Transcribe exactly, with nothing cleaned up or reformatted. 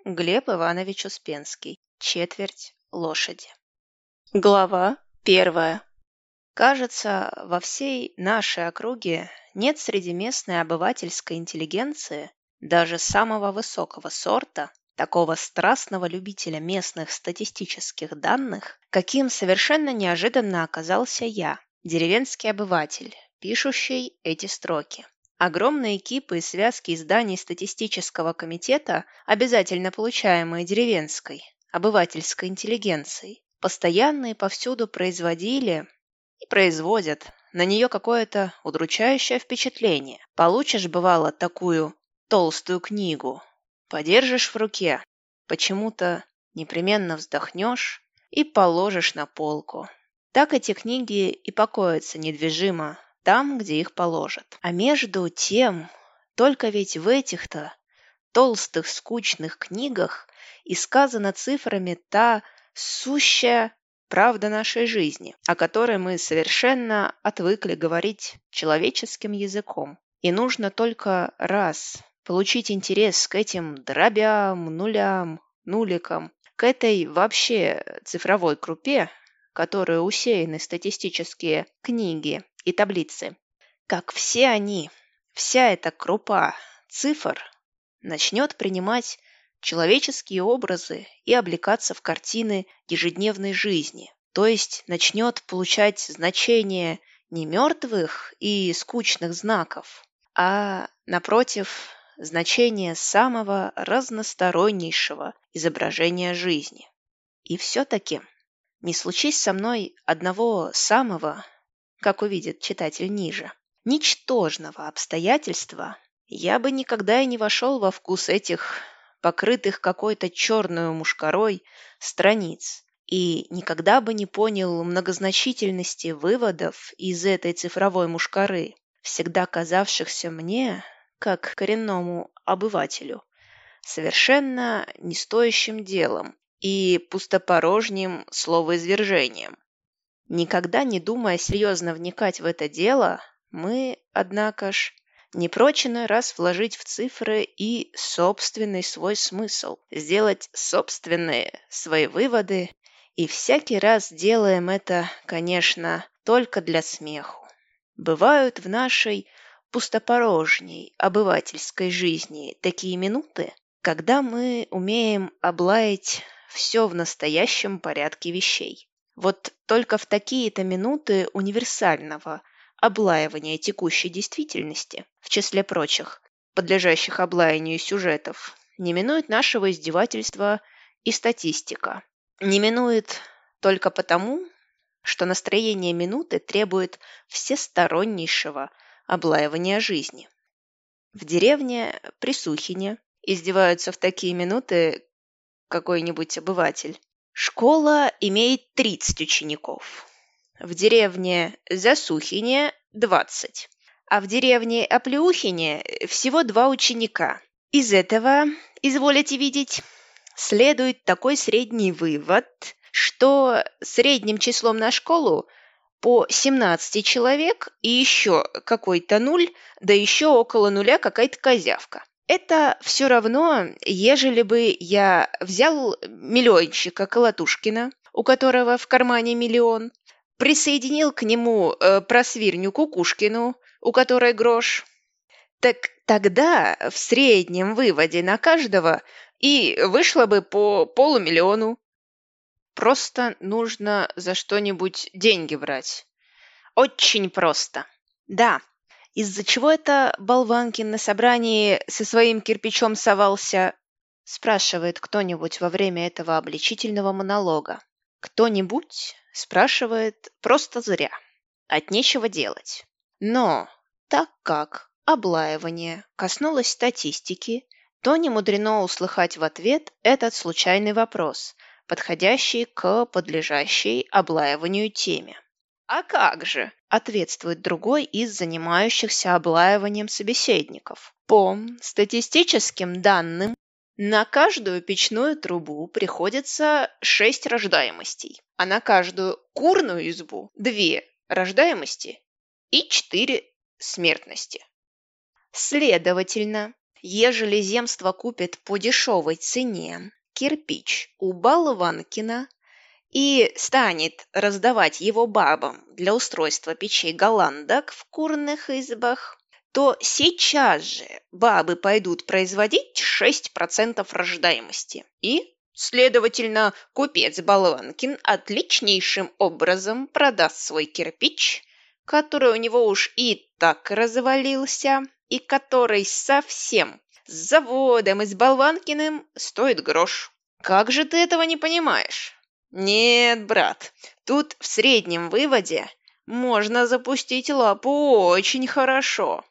Глеб Иванович Успенский. Четверть лошади. Глава первая. Кажется, во всей нашей округе нет среди местной обывательской интеллигенции даже самого высокого сорта, такого страстного любителя местных статистических данных, каким совершенно неожиданно оказался я, деревенский обыватель, пишущий эти строки. Огромные кипы и связки изданий статистического комитета, обязательно получаемые деревенской, обывательской интеллигенцией, постоянно и повсюду производили и производят на нее какое-то удручающее впечатление. Получишь, бывало, такую толстую книгу, подержишь в руке, почему-то непременно вздохнешь и положишь на полку. Так эти книги и покоятся недвижимо там, где их положат. А между тем, только ведь в этих-то толстых скучных книгах и сказана цифрами та сущая правда нашей жизни, о которой мы совершенно отвыкли говорить человеческим языком. И нужно только раз получить интерес к этим дробям, нулям, нуликам, к этой вообще цифровой крупе, которой усеяны статистические книги и таблицы, как все они, вся эта крупа цифр начнет принимать человеческие образы и облекаться в картины ежедневной жизни, то есть начнет получать значение не мертвых и скучных знаков, а, напротив, значение самого разностороннейшего изображения жизни. И все-таки не случись со мной одного самого, как увидит читатель ниже, ничтожного обстоятельства, я бы никогда и не вошел во вкус этих покрытых какой-то черной мушкарой страниц и никогда бы не понял многозначительности выводов из этой цифровой мушкары, всегда казавшихся мне, как коренному обывателю, совершенно не стоящим делом и пустопорожним словоизвержением. Никогда не думая серьезно вникать в это дело, мы, однако ж, не прочь иной раз вложить в цифры и собственный свой смысл, сделать собственные свои выводы, и всякий раз делаем это, конечно, только для смеху. Бывают в нашей пустопорожней обывательской жизни такие минуты, когда мы умеем облаять все в настоящем порядке вещей. Вот только в такие-то минуты универсального облаивания текущей действительности, в числе прочих, подлежащих облаянию сюжетов, не минует нашего издевательства и статистика. Не минует только потому, что настроение минуты требует всестороннейшего облаивания жизни. В деревне при Сухине издеваются в такие минуты какой-нибудь обыватель. Школа имеет тридцать учеников. В деревне Засухине двадцать, а в деревне Оплеухине всего два ученика. Из этого, изволите видеть, следует такой средний вывод, что средним числом на школу по семнадцать человек и еще какой-то нуль, да еще около нуля какая-то козявка. Это все равно, ежели бы я взял миллионщика Колотушкина, у которого в кармане миллион, присоединил к нему э, просвирню Кукушкину, у которой грош, так тогда в среднем выводе на каждого и вышло бы по полумиллиону. Просто нужно за что-нибудь деньги брать. Очень просто. Да. Из-за чего это Болванкин на собрании со своим кирпичом совался? Спрашивает кто-нибудь во время этого обличительного монолога. Кто-нибудь спрашивает просто зря. От нечего делать. Но так как облаивание коснулось статистики, то не мудрено услыхать в ответ этот случайный вопрос, подходящий к подлежащей облаиванию теме. «А как же?» – ответствует другой из занимающихся облаиванием собеседников. По статистическим данным, на каждую печную трубу приходится шесть рождаемостей, а на каждую курную избу две рождаемости и четыре смертности. Следовательно, Ежели земство купит по дешевой цене кирпич у болванкина и станет раздавать его бабам для устройства печей голландок в курных избах, то сейчас же бабы пойдут производить шесть процентов рождаемости. И, следовательно, купец Болванкин отличнейшим образом продаст свой кирпич, который у него уж и так развалился, и который совсем с заводом и с Болванкиным стоит грош. Как же ты этого не понимаешь? Нет, брат, тут в среднем выводе можно запустить лапу очень хорошо.